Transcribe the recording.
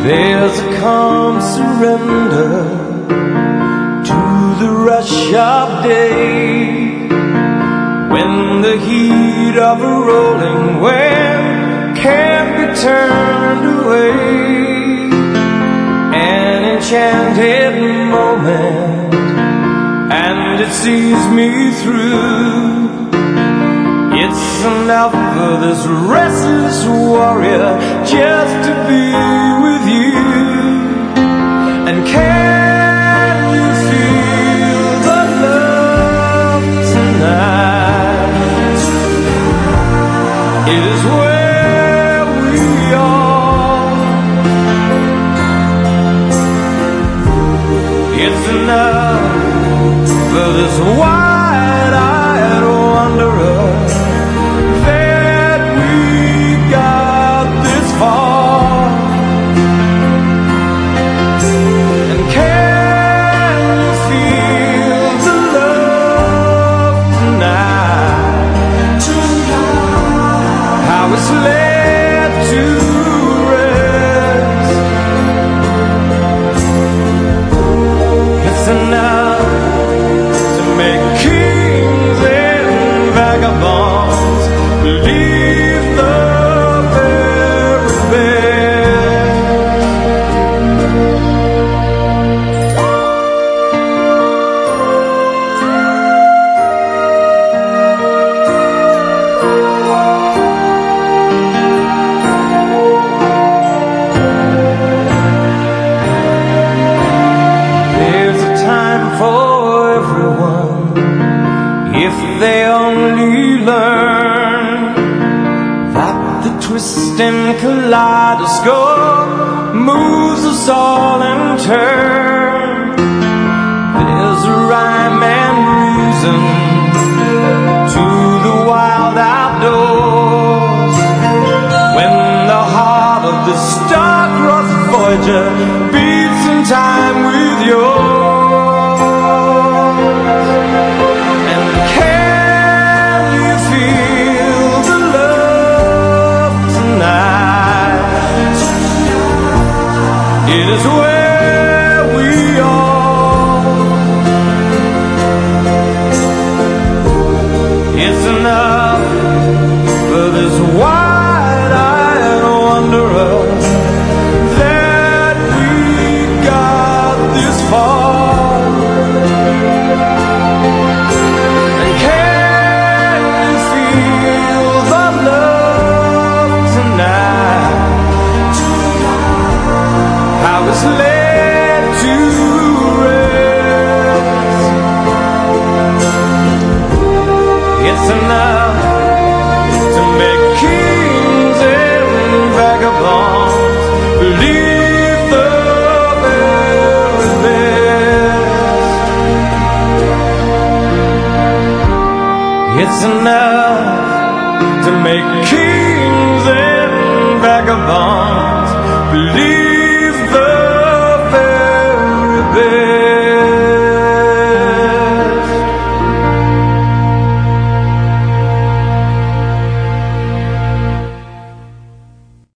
There's a calm surrender to the rush of day, when the heat of a rolling wave can't be turned away. An enchanted moment, and it sees me through. It's enough for this restless warrior just to be with you. And can you feel the love tonight? It is where we are. It's enough for this wide-eyed wanderer that we got this far. And can you feel the love tonight? How it's led to rest. It's enough to make kings and vagabonds believe the very best. There's a time for everyone, if they only learn that the twisting kaleidoscope moves us all in turn. There's a rhyme and reason to the wild outdoors, when the heart of the star-crossed Voyager beats in time with yours. And can you feel the love tonight? It is where we are. It's enough for this wide-eyed wanderer that we got this far. And can you feel the love tonight? How it's led to rest. It's enough to make kings and vagabonds believe the very best. It's enough to make kings and vagabonds believe the very best.